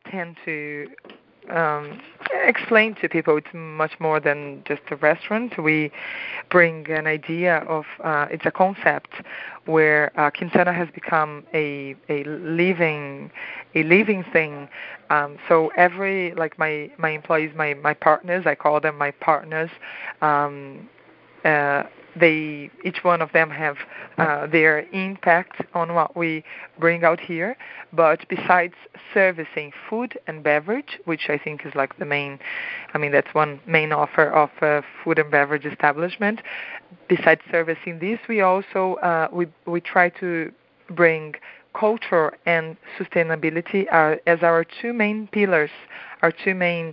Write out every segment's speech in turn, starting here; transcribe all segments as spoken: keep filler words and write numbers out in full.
tend to um, explain to people it's much more than just a restaurant. We bring an idea of, uh, it's a concept where uh, Quintana has become a a living a living thing. Um, so every, like my, my employees, my, my partners, I call them my partners, um, uh, they each one of them have uh, their impact on what we bring out here. But besides servicing food and beverage, which I think is like the main, I mean that's one main offer of a food and beverage establishment. Besides servicing this, we also uh, we we try to bring culture and sustainability uh, as our two main pillars, our two main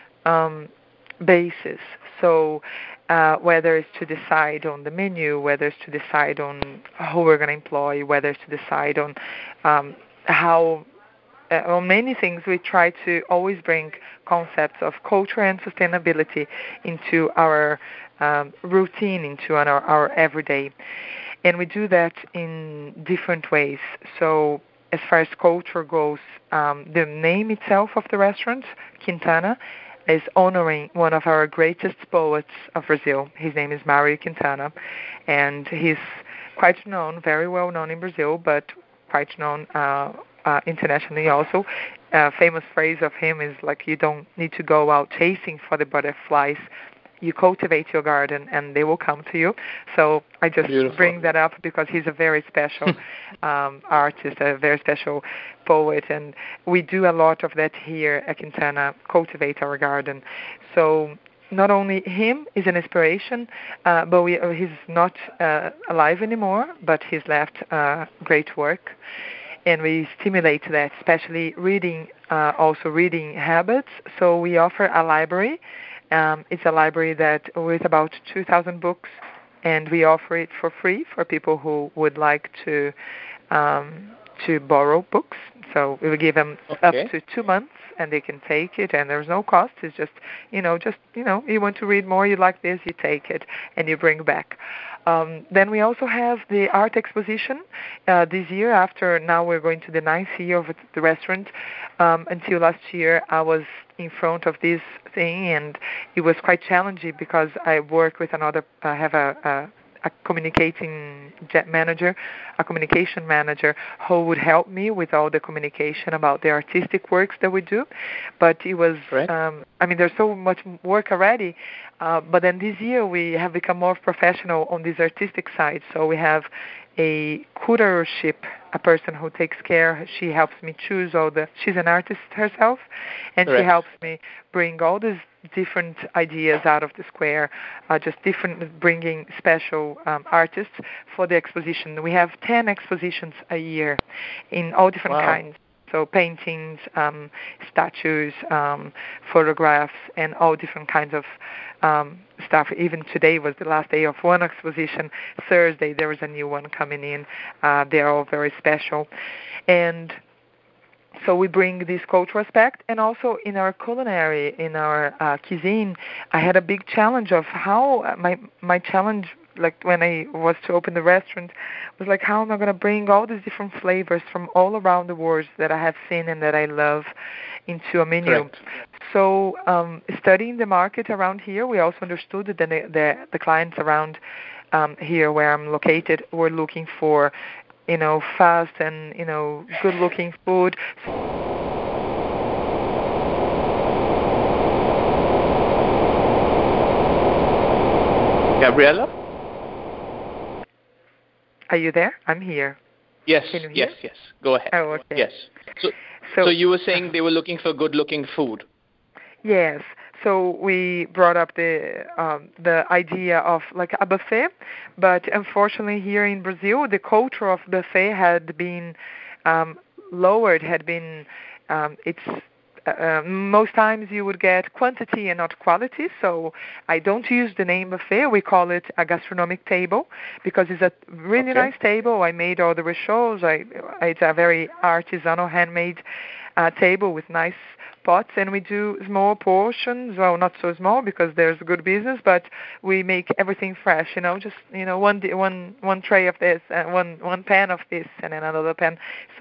um, basis. So uh, whether it's to decide on the menu, whether it's to decide on who we're going to employ, whether it's to decide on um, how, uh, on many things, we try to always bring concepts of culture and sustainability into our um, routine, into our, our everyday. And we do that in different ways. So as far as culture goes, um, the name itself of the restaurant, Quintana, is honoring one of our greatest poets of Brazil. His name is Mário Quintana, and he's quite known, very well known in Brazil, but quite known uh, uh, internationally also. A famous phrase of him is like, you don't need to go out chasing for the butterflies. You cultivate your garden and they will come to you. So I just Beautiful. bring that up because he's a very special um, artist, a very special poet, and we do a lot of that here at Quintana, cultivate our garden. So not only him is an inspiration, uh, but we, uh, he's not uh, alive anymore, but he's left uh, great work. And we stimulate that, especially reading, uh, also reading habits. So we offer a library. Um, it's a library that with about two thousand books, and we offer it for free for people who would like to um, to borrow books. So we will give them Okay. up to two months, and they can take it, and there's no cost. It's just, you know, just you know, you want to read more, you like this, you take it, and you bring back. Um, then we also have the art exposition uh, this year. After now, we're going to the ninth year of the restaurant. Um, until last year, I was in front of this thing, and it was quite challenging because I work with another. I have a, a a communicating manager, a communication manager who would help me with all the communication about the artistic works that we do. But it was, Right. um, I mean, there's so much work already. Uh, but then this year we have become more professional on this artistic side. So we have a curatorship, a person who takes care. She helps me choose all the. She's an artist herself, and Correct. she helps me bring all these different ideas out of the square, uh, just different, bringing special um, artists for the exposition. We have ten expositions a year in all different Wow. kinds. So paintings, um, statues, um, photographs, and all different kinds of um, stuff. Even today was the last day of one exposition. Thursday there was a new one coming in. Uh, they are all very special. And so we bring this cultural aspect, and also in our culinary, in our uh, cuisine, I had a big challenge of how uh, my my challenge, like when I was to open the restaurant, was like, how am I going to bring all these different flavors from all around the world that I have seen and that I love into a menu. Correct. So um, studying the market around here, we also understood that the the, the clients around um, here where I'm located were looking for, you know, fast and, you know, good-looking food. Gabriela? Are you there? I'm here. Yes, Can you hear? yes, yes. Go ahead. Oh, okay. Yes. So, So, so you were saying they were looking for good-looking food. Yes. So we brought up the um, the idea of like a buffet, but unfortunately here in Brazil, the culture of buffet had been um, lowered. Had been um, it's uh, most times you would get quantity and not quality. So I don't use the name buffet. We call it a gastronomic table because it's a really Okay. nice table. I made all the rechauds. I it's a very artisanal, handmade uh, table with nice pots, and we do small portions. Well, not so small because there's good business, but we make everything fresh. You know, just you know, one one one tray of this, and one one pan of this, and then another pan. So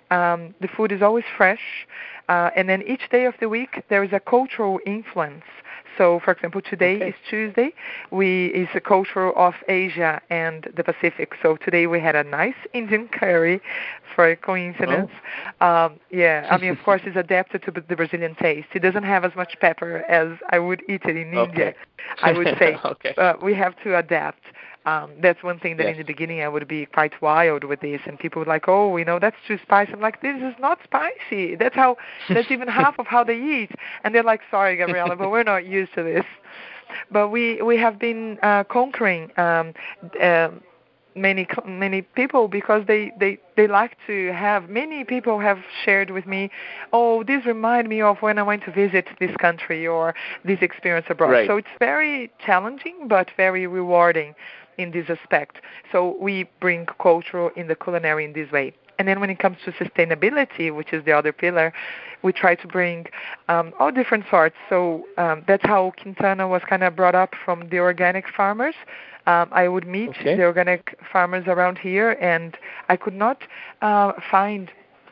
Um, the food is always fresh, uh, and then each day of the week there is a cultural influence. So, for example, today Okay. is Tuesday. We is a culture of Asia and the Pacific. So today we had a nice Indian curry, for a coincidence. Oh. Um, yeah, I mean, of course, it's adapted to the Brazilian taste. It doesn't have as much pepper as I would eat it in India, Okay. I would say. Okay. Uh, we have to adapt. Um, that's one thing that Yes. in the beginning I would be quite wild with this, and people would like, oh, you know, that's too spicy. I'm like, this is not spicy. That's how. That's even half of how they eat, and they're like, sorry, Gabriella, but we're not used to this. But we we have been uh, conquering um, uh, many many people because they, they, they like to have. Many people have shared with me, oh, this remind me of when I went to visit this country or this experience abroad. Right. So it's very challenging but very rewarding in this aspect. So we bring culture in the culinary in this way. And then when it comes to sustainability, which is the other pillar, we try to bring um, all different sorts. So um, that's how Quintana was kind of brought up from the organic farmers. Um, I would meet Okay. the organic farmers around here, and I could not uh, find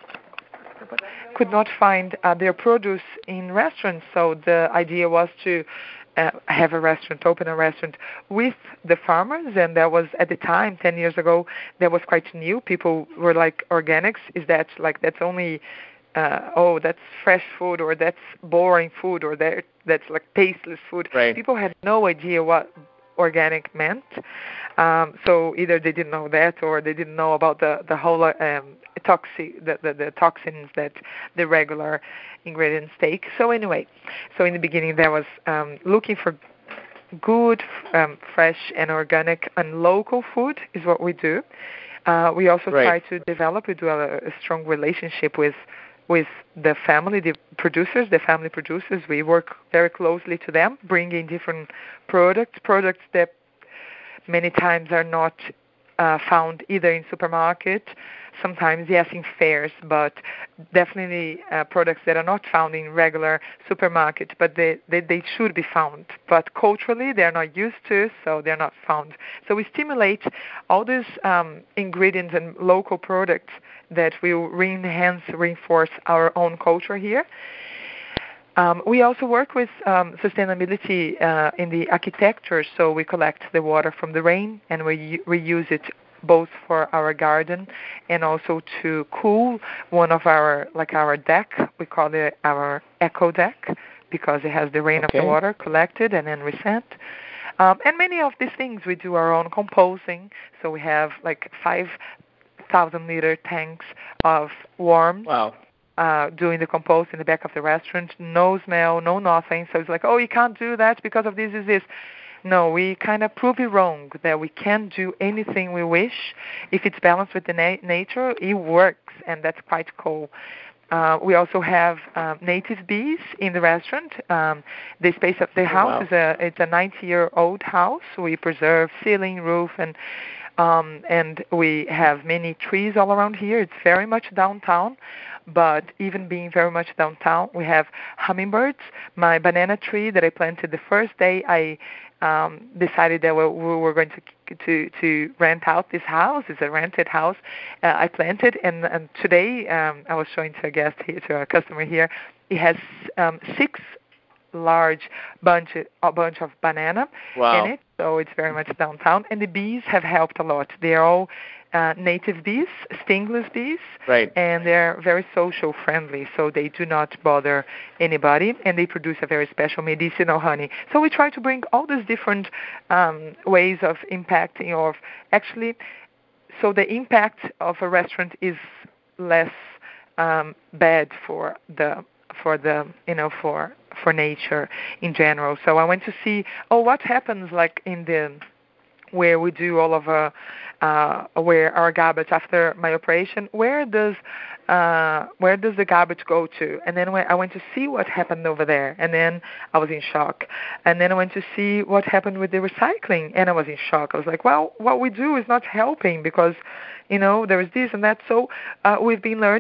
could not find uh, their produce in restaurants. So the idea was to uh, have a restaurant, open a restaurant with the farmers, and that was at the time, ten years ago, that was quite new. People were like, organics, is that like, that's only, uh, oh, that's fresh food, or that's boring food, or that that's like tasteless food. Right. People had no idea what organic meant. Um, so either they didn't know that, or they didn't know about the the whole um, toxic the, the the toxins that the regular ingredients take. So anyway, so in the beginning there was um, looking for good, um, fresh and organic and local food is what we do. Uh, we also Right. try to develop. We do a, a strong relationship with with the family, the producers, the family producers. We work very closely to them, bringing different products, products that many times are not uh, found either in supermarket, sometimes yes in fairs, but definitely uh, products that are not found in regular supermarket, but they, they, they should be found. But culturally they're not used to, so they're not found. So we stimulate all these um, ingredients and local products that will re-enhance, reinforce our own culture here. Um, we also work with um, sustainability uh, in the architecture, so we collect the water from the rain and we reuse it both for our garden and also to cool one of our, like our deck. We call it our eco deck because it has the rain of the Okay. water collected and then resent. Um, and many of these things we do our own composting, so we have like five thousand liter tanks of worms Wow. uh, doing the compost in the back of the restaurant. No smell, no nothing. So it's like, oh, you can't do that because of this, this, this. No, we kind of prove it wrong, that we can do anything we wish. If it's balanced with the na- nature, it works, and that's quite cool. Uh, we also have um, native bees in the restaurant. Um, the space of the Oh, house wow. is a it's a ninety-year-old house. We preserve ceiling, roof, and um, and we have many trees all around here. It's very much downtown, but even being very much downtown, we have hummingbirds. My banana tree that I planted the first day I um, decided that we, we were going to to to rent out this house. It's a rented house. Uh, I planted, and, and today um, I was showing to a guest here, to a customer here. It has um, six large bunch a bunch of banana in Wow. it, so it's very much downtown. And the bees have helped a lot. They are all uh, native bees, stingless bees, Right. and they're very social friendly, so they do not bother anybody, and they produce a very special medicinal honey. So we try to bring all these different um, ways of impacting, of actually, so the impact of a restaurant is less um, bad for the for the you know for for nature in general. So I went to see, oh, what happens like in the where we do all of uh, uh, where our garbage after my operation, where does uh, where does the garbage go to? And then when I went to see what happened over there, and then I was in shock. And then I went to see what happened with the recycling, and I was in shock. I was like, well, what we do is not helping because, you know, there is this and that. So uh, we've been learning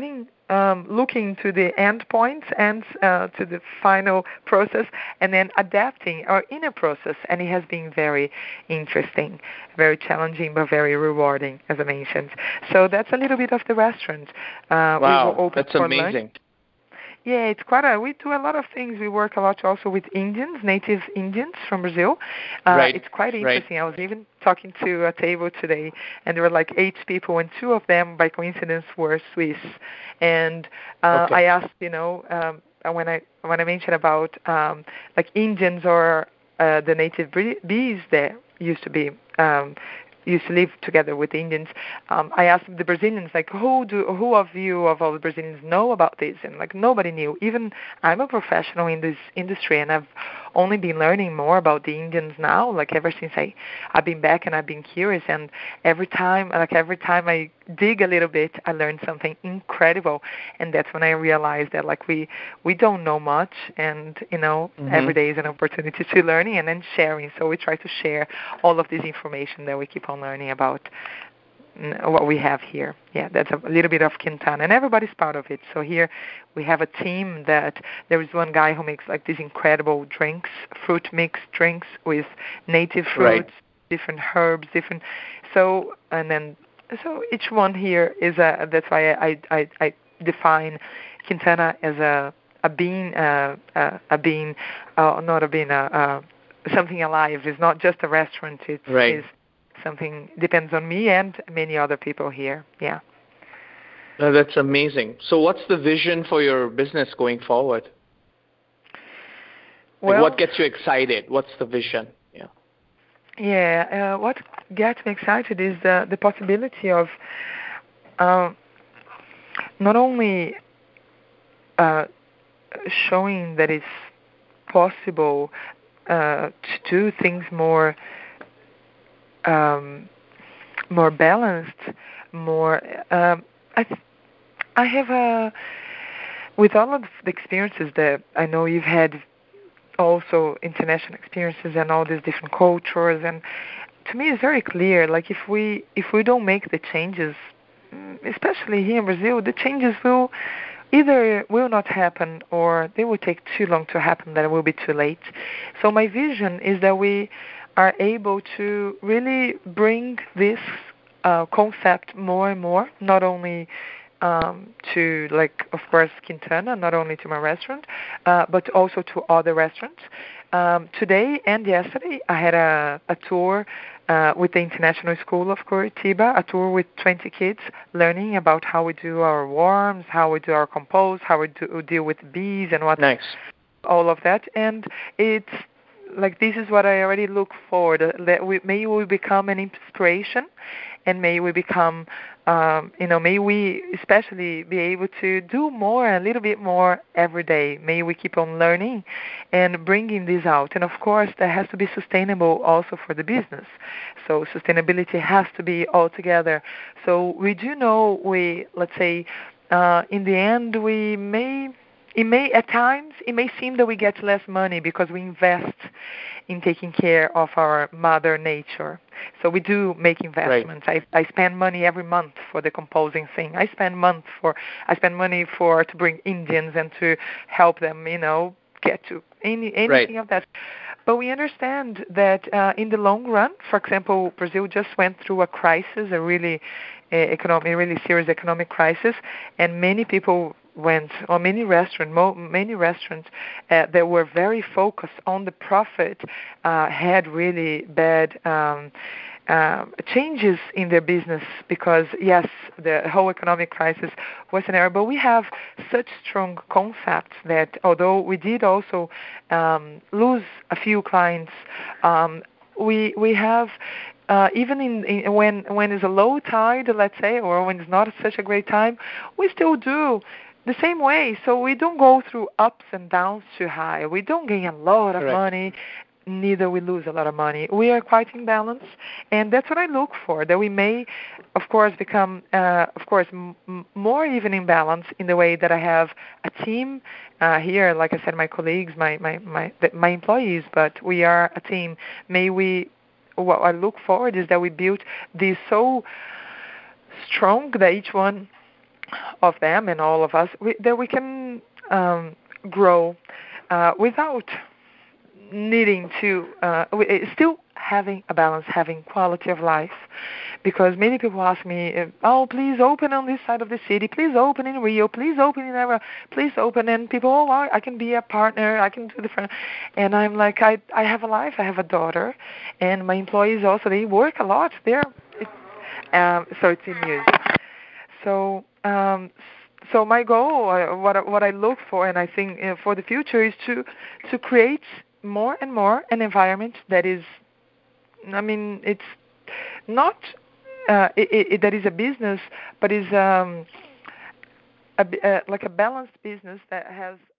um, looking to the end points and uh, to the final process, and then adapting our inner process. And it has been very interesting, very challenging, but very rewarding, as I mentioned. So that's a little bit of the restaurant. Uh, we were Wow, open that's for amazing. lunch. Yeah, it's quite a. We do a lot of things. We work a lot also with Indians, native Indians from Brazil. Uh, Right, it's quite right. interesting. I was even talking to a table today, and there were like eight people, and two of them, by coincidence, were Swiss. And uh, Okay. I asked, you know, um, when I when I mentioned about um, like Indians or uh, the native bre- bees that used to be. Um, used to live together with the Indians, um, I asked the Brazilians, like, who do who of you, of all the Brazilians, know about this? And like nobody knew. Even I'm a professional in this industry, and I've only been learning more about the Indians now. Like ever since I I've been back and I've been curious, and every time, like every time I dig a little bit, I learn something incredible. And that's when I realized that like we we don't know much, and you know Mm-hmm. every day is an opportunity to learning and then sharing. So we try to share all of this information that we keep on learning about what we have here. Yeah, that's a little bit of Quintana, and everybody's part of it. So here we have a team that there is one guy who makes like these incredible drinks, fruit mix drinks with native Right. fruits, different herbs, different. So and then so each one here is a. That's why I I, I define Quintana as a a bean, uh, uh, a bean, uh, not a bean, uh, uh, something alive. It's not just a restaurant. It's Right. is something depends on me and many other people here. Yeah. Uh, that's amazing. So what's the vision for your business going forward? Like Well, what gets you excited? What's the vision? Yeah. yeah. Uh, what gets me excited is the the possibility of um, not only uh, showing that it's possible uh, to do things more um, more balanced, more. Um, I th- I have a with all of the experiences that I know you've had, also international experiences and all these different cultures, and to me it's very clear, like if we if we don't make the changes, mm, especially here in Brazil, the changes will either will not happen or they will take too long to happen, that it will be too late. So my vision is that we are able to really bring this uh, concept more and more, not only um, to, like, of course, Quintana, not only to my restaurant, uh, but also to other restaurants. Um, today and yesterday, I had a, a tour uh, with the International School of Curitiba, a tour with twenty kids, learning about how we do our worms, how we do our compose, how we, do, we deal with bees, and what Nice. all of that. And it's like this is what I already look forward. uh, That we may we become an inspiration, and may we become, um, you know, may we especially be able to do more, a little bit more every day. May we keep on learning and bringing this out. And of course, that has to be sustainable also for the business. So sustainability has to be all together. So we do know we, let's say, uh, in the end, we may it may at times it may seem that we get less money because we invest in taking care of our mother nature. So we do make Right. investments. I I spend money every month for the composing thing. I spend month for I spend money for to bring Indians and to help them, you know, get to any Right. anything of that. But we understand that uh, in the long run, for example, Brazil just went through a crisis, a really uh, economic, really serious economic crisis, and many people went, or many restaurants, mo- many restaurants uh, that were very focused on the profit, uh, had really bad um, um, changes in their business because, yes, the whole economic crisis was an error. But we have such strong concepts that although we did also um, lose a few clients, um, we we have uh, even in, in when when it's a low tide, let's say, or when it's not such a great time, we still do the same way. So we don't go through ups and downs too high. We don't gain a lot of Correct. money, neither we lose a lot of money. We are quite in balance, and that's what I look for, that we may, of course, become, uh, of course, m- m- more even in balance in the way that I have a team uh, here, like I said, my colleagues, my, my, my, th- my employees, but we are a team. May we, what I look forward is that we build this so strong that each one of them and all of us, we, that we can um, grow uh, without needing to, uh, still having a balance, having quality of life. Because many people ask me, oh, please open on this side of the city, please open in Rio, please open in Era, please open, and people, oh, well, I can be a partner, I can do the front. And I'm like, I I have a life, I have a daughter, and my employees also, they work a lot. They're, it, um, so it's in music. So, um, so my goal, uh, what I- what I look for, and I think uh, for the future, is to to create more and more an environment that is, I mean, it's not uh, it, it, that is a business, but is um, a, uh, like a balanced business that has